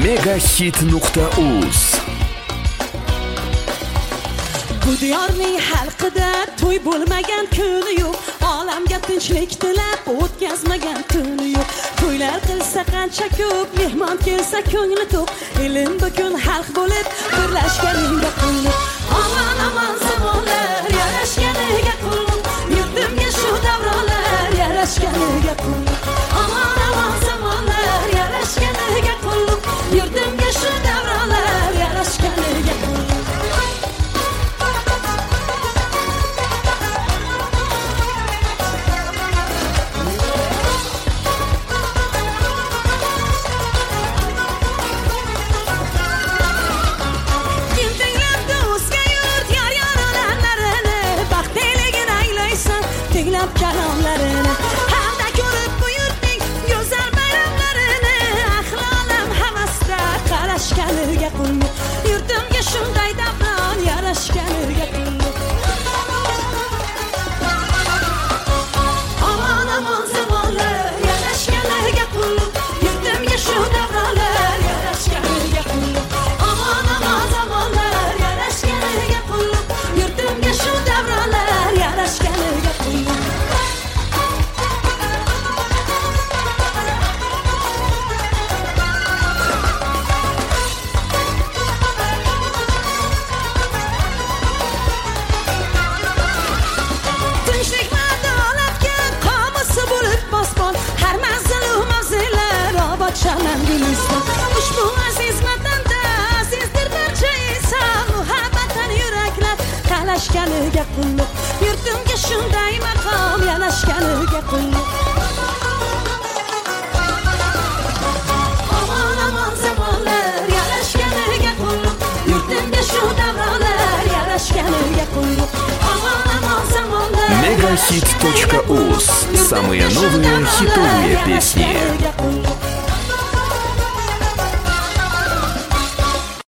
megahit.uz. Bu diyorning xalqida to'y bo'lmagan kuni yo'q, olamga tinchlik tilab o'tkazmagan kuni yo'q. To'ylar qilsa qancha ko'p, mehmon kelsa ko'ngli to'q, elim bugun xalq bo'lib birlashganiga qulluq. Aman aman zamonlar yarashganiga qulluq, yurtimga shu davronlar yarashganiga qulluq. Aman aman zamonlar yarashganiga qulluq, yurtimga shu davronlar yarashganiga qulluq. Kalomlarini hamda ko'rib bu yurtning go'zal bayramlarini, ahli olam havasda qarashganiga qulluq, yurtimga shunday davron yarashganiga qulluq. Aman aman zamonlar yarashganiga qulluq, yurtimga shu davronlar yarashganiga qulluq. Aman aman zamonlar yarashganiga qulluq, yurtimga shu davronlar yarashganiga qulluq. Ushbu aziz vatanda azizdir barcha inson, muhabbatdan yuraklar qalashganiga qulluq, yurtimga shunday maqom yanashganiga qulluq. Aman aman zamonlar yarashganiga qulluq, yurtimga shu davronlar yarashganiga qulluq. Aman aman zamonlar megahit.uz. Самые новые хитовые песни.